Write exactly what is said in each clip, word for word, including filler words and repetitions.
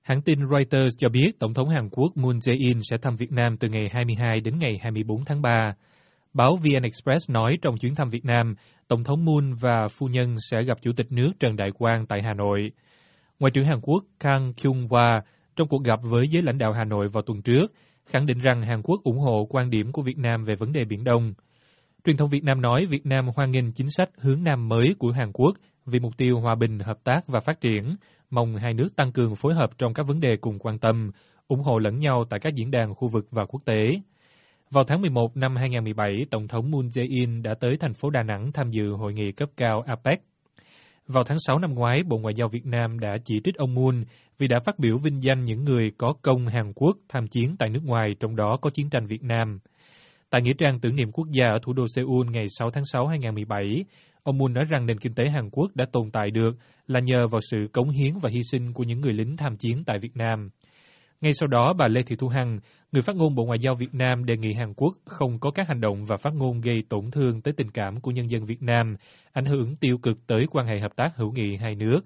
Hãng tin Reuters cho biết Tổng thống Hàn Quốc Moon Jae-in sẽ thăm Việt Nam từ ngày hai mươi hai đến ngày hai mươi bốn tháng ba. Báo vê en Express nói trong chuyến thăm Việt Nam, Tổng thống Moon và phu nhân sẽ gặp Chủ tịch nước Trần Đại Quang tại Hà Nội. Ngoại trưởng Hàn Quốc Kang Kyung-hwa trong cuộc gặp với giới lãnh đạo Hà Nội vào tuần trước, khẳng định rằng Hàn Quốc ủng hộ quan điểm của Việt Nam về vấn đề Biển Đông. Truyền thông Việt Nam nói Việt Nam hoan nghênh chính sách hướng Nam mới của Hàn Quốc vì mục tiêu hòa bình, hợp tác và phát triển, mong hai nước tăng cường phối hợp trong các vấn đề cùng quan tâm, ủng hộ lẫn nhau tại các diễn đàn khu vực và quốc tế. Vào tháng mười một năm hai nghìn không trăm mười bảy, Tổng thống Moon Jae-in đã tới thành phố Đà Nẵng tham dự hội nghị cấp cao a pếch. Vào tháng sáu năm ngoái, Bộ Ngoại giao Việt Nam đã chỉ trích ông Moon vì đã phát biểu vinh danh những người có công Hàn Quốc tham chiến tại nước ngoài, trong đó có chiến tranh Việt Nam. Tại Nghĩa trang tưởng niệm quốc gia ở thủ đô Seoul ngày sáu tháng sáu năm hai nghìn không trăm mười bảy, ông Moon nói rằng nền kinh tế Hàn Quốc đã tồn tại được là nhờ vào sự cống hiến và hy sinh của những người lính tham chiến tại Việt Nam. Ngay sau đó, bà Lê Thị Thu Hằng, người phát ngôn Bộ Ngoại giao Việt Nam đề nghị Hàn Quốc không có các hành động và phát ngôn gây tổn thương tới tình cảm của nhân dân Việt Nam, ảnh hưởng tiêu cực tới quan hệ hợp tác hữu nghị hai nước.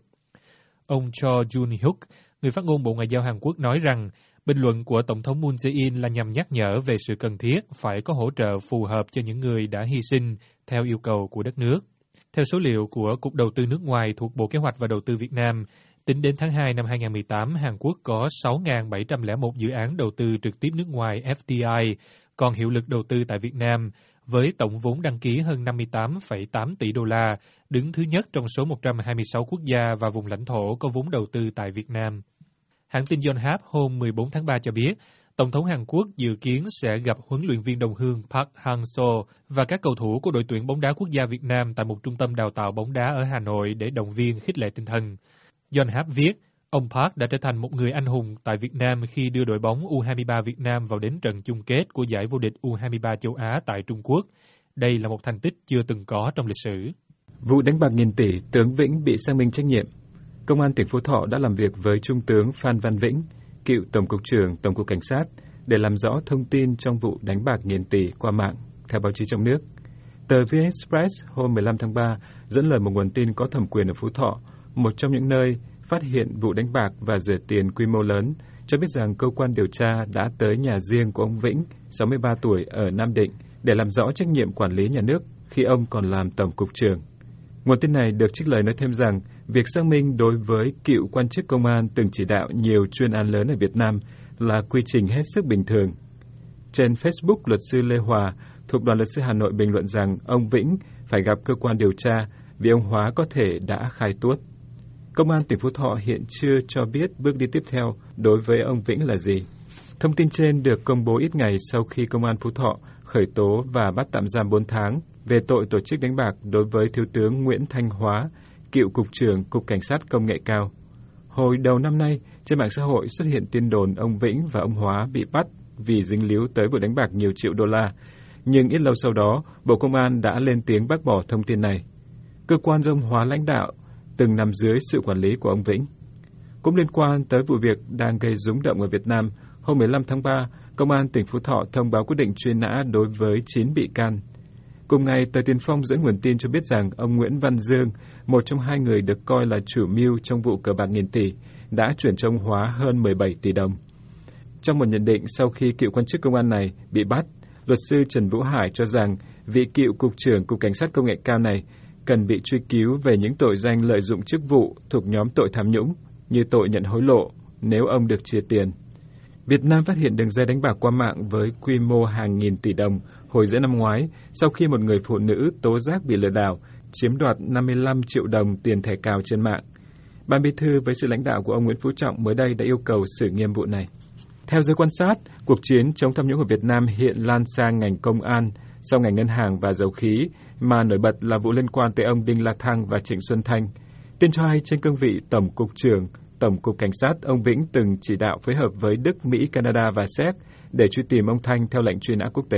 Ông Cho Jun-hyuk, người phát ngôn Bộ Ngoại giao Hàn Quốc nói rằng, bình luận của Tổng thống Moon Jae-in là nhằm nhắc nhở về sự cần thiết phải có hỗ trợ phù hợp cho những người đã hy sinh theo yêu cầu của đất nước. Theo số liệu của Cục Đầu tư nước ngoài thuộc Bộ Kế hoạch và Đầu tư Việt Nam, tính đến tháng hai năm hai nghìn không trăm mười tám, Hàn Quốc có sáu nghìn bảy trăm lẻ một dự án đầu tư trực tiếp nước ngoài F D I còn hiệu lực đầu tư tại Việt Nam, với tổng vốn đăng ký hơn năm mươi tám phẩy tám tỷ đô la, đứng thứ nhất trong số một trăm hai mươi sáu quốc gia và vùng lãnh thổ có vốn đầu tư tại Việt Nam. Hãng tin Yonhap hôm mười bốn tháng ba cho biết, Tổng thống Hàn Quốc dự kiến sẽ gặp huấn luyện viên đồng hương Park Hang-seo và các cầu thủ của đội tuyển bóng đá quốc gia Việt Nam tại một trung tâm đào tạo bóng đá ở Hà Nội để động viên khích lệ tinh thần. Yonhap viết, ông Park đã trở thành một người anh hùng tại Việt Nam khi đưa đội bóng U hai mươi ba Việt Nam vào đến trận chung kết của giải vô địch U hai mươi ba châu Á tại Trung Quốc. Đây là một thành tích chưa từng có trong lịch sử. Vụ đánh bạc nghìn tỷ, tướng Vĩnh bị xác minh trách nhiệm. Công an tỉnh Phú Thọ đã làm việc với Trung tướng Phan Văn Vĩnh, cựu Tổng cục trưởng Tổng cục Cảnh sát, để làm rõ thông tin trong vụ đánh bạc nghìn tỷ qua mạng, theo báo chí trong nước. Tờ vê en Express hôm mười lăm tháng ba dẫn lời một nguồn tin có thẩm quyền ở Phú Thọ, một trong những nơi phát hiện vụ đánh bạc và rửa tiền quy mô lớn, cho biết rằng cơ quan điều tra đã tới nhà riêng của ông Vĩnh, sáu mươi ba tuổi, ở Nam Định, để làm rõ trách nhiệm quản lý nhà nước khi ông còn làm Tổng cục trưởng. Nguồn tin này được trích lời nói thêm rằng, việc xác minh đối với cựu quan chức công an từng chỉ đạo nhiều chuyên án lớn ở Việt Nam là quy trình hết sức bình thường. Trên Facebook, luật sư Lê Hòa thuộc Đoàn luật sư Hà Nội bình luận rằng ông Vĩnh phải gặp cơ quan điều tra vì ông Hóa có thể đã khai tuốt. Công an tỉnh Phú Thọ hiện chưa cho biết bước đi tiếp theo đối với ông Vĩnh là gì. Thông tin trên được công bố ít ngày sau khi Công an Phú Thọ khởi tố và bắt tạm giam bốn tháng về tội tổ chức đánh bạc đối với Thiếu tướng Nguyễn Thanh Hóa, cựu Cục trưởng Cục Cảnh sát Công nghệ cao. Hồi đầu năm nay, trên mạng xã hội xuất hiện tin đồn ông Vĩnh và ông Hóa bị bắt vì dính líu tới vụ đánh bạc nhiều triệu đô la. Nhưng ít lâu sau đó, Bộ Công an đã lên tiếng bác bỏ thông tin này. Cơ quan do ông Hóa lãnh đạo từng nằm dưới sự quản lý của ông Vĩnh. Cũng liên quan tới vụ việc đang gây rúng động ở Việt Nam, hôm mười lăm tháng ba, Công an tỉnh Phú Thọ thông báo quyết định truy nã đối với chín bị can. Cùng ngày, tờ Tiền Phong dẫn nguồn tin cho biết rằng ông Nguyễn Văn Dương, một trong hai người được coi là chủ mưu trong vụ cờ bạc nghìn tỷ, đã chuyển cho ông Hóa hơn mười bảy tỷ đồng. Trong một nhận định sau khi cựu quan chức công an này bị bắt, luật sư Trần Vũ Hải cho rằng vị cựu Cục trưởng Cục Cảnh sát Công nghệ cao này cần bị truy cứu về những tội danh lợi dụng chức vụ thuộc nhóm tội tham nhũng như tội nhận hối lộ nếu ông được chia tiền. Việt Nam phát hiện đường dây đánh bạc qua mạng với quy mô hàng nghìn tỷ đồng hồi giữa năm ngoái sau khi một người phụ nữ tố giác bị lừa đảo, chiếm đoạt năm mươi lăm triệu đồng tiền thẻ cào trên mạng. Ban Bí thư với sự lãnh đạo của ông Nguyễn Phú Trọng mới đây đã yêu cầu xử nghiêm vụ này. Theo giới quan sát, cuộc chiến chống tham nhũng ở Việt Nam hiện lan sang ngành công an, sau ngành ngân hàng và dầu khí, mà nổi bật là vụ liên quan tới ông Đinh La Thăng và Trịnh Xuân Thanh. Tin cho hay trên cương vị Tổng cục trưởng Tổng cục Cảnh sát, ông Vĩnh từng chỉ đạo phối hợp với Đức, Mỹ, Canada và Séc để truy tìm ông Thanh theo lệnh truy nã quốc tế.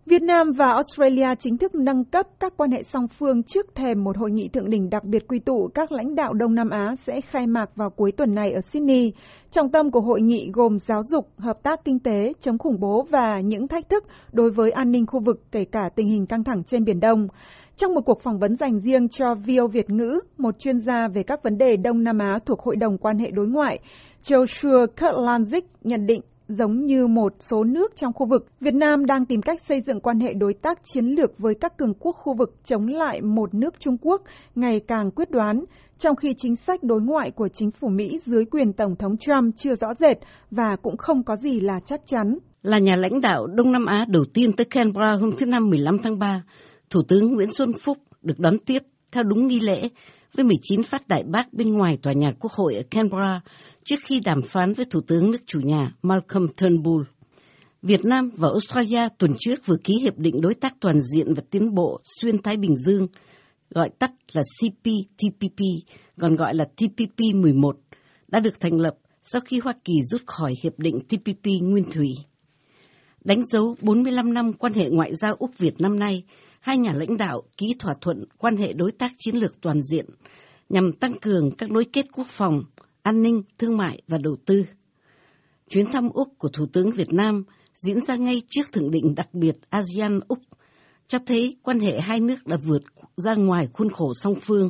Việt Nam và Australia chính thức nâng cấp các quan hệ song phương trước thềm một hội nghị thượng đỉnh đặc biệt quy tụ các lãnh đạo Đông Nam Á sẽ khai mạc vào cuối tuần này ở Sydney. Trọng tâm của hội nghị gồm giáo dục, hợp tác kinh tế, chống khủng bố và những thách thức đối với an ninh khu vực, kể cả tình hình căng thẳng trên Biển Đông. Trong một cuộc phỏng vấn dành riêng cho vê o Việt ngữ, một chuyên gia về các vấn đề Đông Nam Á thuộc Hội đồng Quan hệ Đối ngoại, Joshua Kurtlandzik nhận định, giống như một số nước trong khu vực, Việt Nam đang tìm cách xây dựng quan hệ đối tác chiến lược với các cường quốc khu vực chống lại một nước Trung Quốc ngày càng quyết đoán, trong khi chính sách đối ngoại của chính phủ Mỹ dưới quyền Tổng thống Trump chưa rõ rệt và cũng không có gì là chắc chắn. Là nhà lãnh đạo Đông Nam Á đầu tiên tới Canberra hôm thứ Năm mười lăm tháng ba, Thủ tướng Nguyễn Xuân Phúc được đón tiếp theo đúng nghi lễ với mười chín phát đại bác bên ngoài tòa nhà Quốc hội ở Canberra trước khi đàm phán với Thủ tướng nước chủ nhà Malcolm Turnbull. Việt Nam và Australia tuần trước vừa ký Hiệp định Đối tác Toàn diện và Tiến bộ Xuyên Thái Bình Dương, gọi tắt là C P T P P, còn gọi là T P P mười một, đã được thành lập sau khi Hoa Kỳ rút khỏi Hiệp định T P P Nguyên Thủy. Đánh dấu bốn mươi lăm năm quan hệ ngoại giao Úc-Việt năm nay, hai nhà lãnh đạo ký thỏa thuận quan hệ đối tác chiến lược toàn diện nhằm tăng cường các nối kết quốc phòng, an ninh, thương mại và đầu tư. Chuyến thăm Úc của Thủ tướng Việt Nam diễn ra ngay trước thượng đỉnh đặc biệt a sê an-Úc, cho thấy quan hệ hai nước đã vượt ra ngoài khuôn khổ song phương.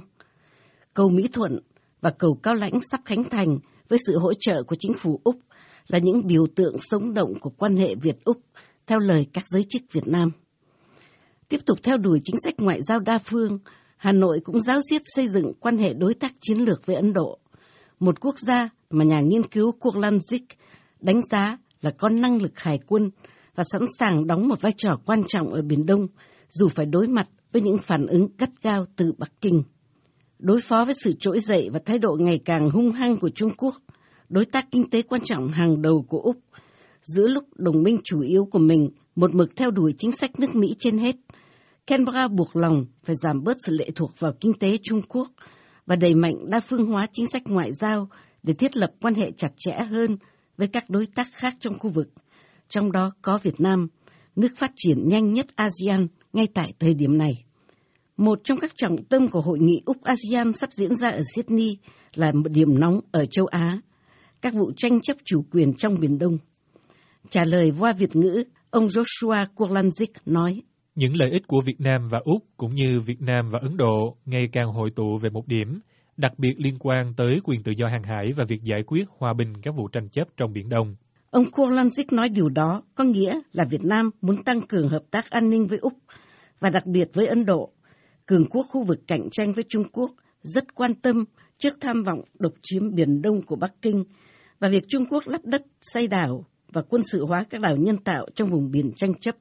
Cầu Mỹ Thuận và cầu Cao Lãnh sắp khánh thành với sự hỗ trợ của chính phủ Úc là những biểu tượng sống động của quan hệ Việt-Úc, theo lời các giới chức Việt Nam. Tiếp tục theo đuổi chính sách ngoại giao đa phương, Hà Nội cũng ráo riết xây dựng quan hệ đối tác chiến lược với Ấn Độ, một quốc gia mà nhà nghiên cứu Kurtlandzik đánh giá là có năng lực hải quân và sẵn sàng đóng một vai trò quan trọng ở Biển Đông, dù phải đối mặt với những phản ứng gắt gao từ Bắc Kinh. Đối phó với sự trỗi dậy và thái độ ngày càng hung hăng của Trung Quốc, đối tác kinh tế quan trọng hàng đầu của Úc, giữa lúc đồng minh chủ yếu của mình một mực theo đuổi chính sách nước Mỹ trên hết, Canberra buộc lòng phải giảm bớt sự lệ thuộc vào kinh tế Trung Quốc và đẩy mạnh đa phương hóa chính sách ngoại giao để thiết lập quan hệ chặt chẽ hơn với các đối tác khác trong khu vực, trong đó có Việt Nam, nước phát triển nhanh nhất a sê an ngay tại thời điểm này. Một trong các trọng tâm của hội nghị Úc-a sê an sắp diễn ra ở Sydney là một điểm nóng ở châu Á, các vụ tranh chấp chủ quyền trong Biển Đông. Trả lời qua Việt ngữ, ông Joshua Kurtlandzik nói: Những lợi ích của Việt Nam và Úc cũng như Việt Nam và Ấn Độ ngày càng hội tụ về một điểm, đặc biệt liên quan tới quyền tự do hàng hải và việc giải quyết hòa bình các vụ tranh chấp trong Biển Đông. Ông Kurtlandzik nói điều đó có nghĩa là Việt Nam muốn tăng cường hợp tác an ninh với Úc và đặc biệt với Ấn Độ, cường quốc khu vực cạnh tranh với Trung Quốc, rất quan tâm trước tham vọng độc chiếm Biển Đông của Bắc Kinh và việc Trung Quốc lấp đất, xây đảo và quân sự hóa các đảo nhân tạo trong vùng biển tranh chấp.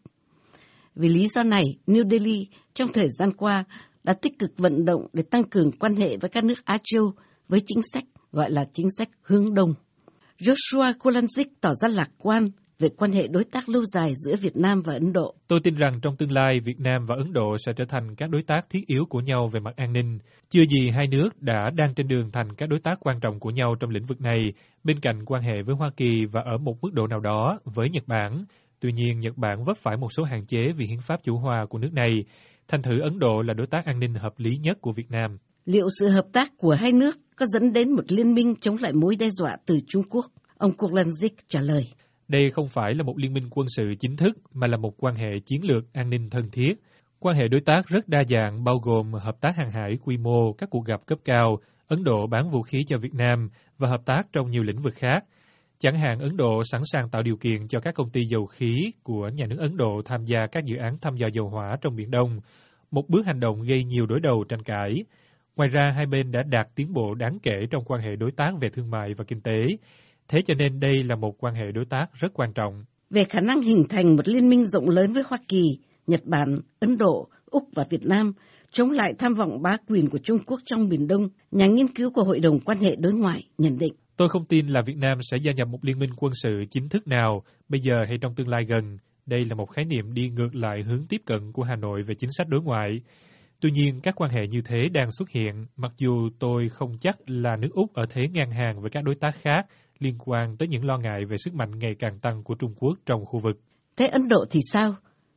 Vì lý do này, New Delhi trong thời gian qua đã tích cực vận động để tăng cường quan hệ với các nước Á Châu với chính sách gọi là chính sách hướng Đông. Joshua Kurtlandzik tỏ ra lạc quan về quan hệ đối tác lâu dài giữa Việt Nam và Ấn Độ. Tôi tin rằng trong tương lai, Việt Nam và Ấn Độ sẽ trở thành các đối tác thiết yếu của nhau về mặt an ninh. Chưa gì hai nước đã đang trên đường thành các đối tác quan trọng của nhau trong lĩnh vực này, bên cạnh quan hệ với Hoa Kỳ và ở một mức độ nào đó với Nhật Bản. Tuy nhiên, Nhật Bản vấp phải một số hạn chế vì hiến pháp chủ hòa của nước này. Thành thử Ấn Độ là đối tác an ninh hợp lý nhất của Việt Nam. Liệu sự hợp tác của hai nước có dẫn đến một liên minh chống lại mối đe dọa từ Trung Quốc? Ông Kurtlandzik trả lời. Đây không phải là một liên minh quân sự chính thức, mà là một quan hệ chiến lược an ninh thân thiết. Quan hệ đối tác rất đa dạng, bao gồm hợp tác hàng hải quy mô, các cuộc gặp cấp cao, Ấn Độ bán vũ khí cho Việt Nam và hợp tác trong nhiều lĩnh vực khác. Chẳng hạn Ấn Độ sẵn sàng tạo điều kiện cho các công ty dầu khí của nhà nước Ấn Độ tham gia các dự án thăm dò dầu hỏa trong Biển Đông, một bước hành động gây nhiều đối đầu tranh cãi. Ngoài ra, hai bên đã đạt tiến bộ đáng kể trong quan hệ đối tác về thương mại và kinh tế. Thế cho nên đây là một quan hệ đối tác rất quan trọng. Về khả năng hình thành một liên minh rộng lớn với Hoa Kỳ, Nhật Bản, Ấn Độ, Úc và Việt Nam, chống lại tham vọng bá quyền của Trung Quốc trong Biển Đông, nhà nghiên cứu của Hội đồng Quan hệ Đối ngoại nhận định. Tôi không tin là Việt Nam sẽ gia nhập một liên minh quân sự chính thức nào, bây giờ hay trong tương lai gần. Đây là một khái niệm đi ngược lại hướng tiếp cận của Hà Nội về chính sách đối ngoại. Tuy nhiên, các quan hệ như thế đang xuất hiện, mặc dù tôi không chắc là nước Úc ở thế ngang hàng với các đối tác khác liên quan tới những lo ngại về sức mạnh ngày càng tăng của Trung Quốc trong khu vực. Thế Ấn Độ thì sao?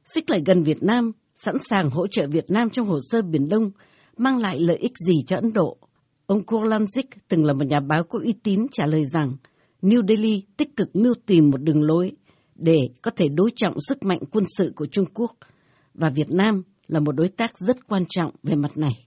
xích lại gần Việt Nam, sẵn sàng hỗ trợ Việt Nam trong hồ sơ Biển Đông, mang lại lợi ích gì cho Ấn Độ? Ông Kurlanzik, từng là một nhà báo có uy tín, trả lời rằng New Delhi tích cực mưu tìm một đường lối để có thể đối trọng sức mạnh quân sự của Trung Quốc, và Việt Nam là một đối tác rất quan trọng về mặt này.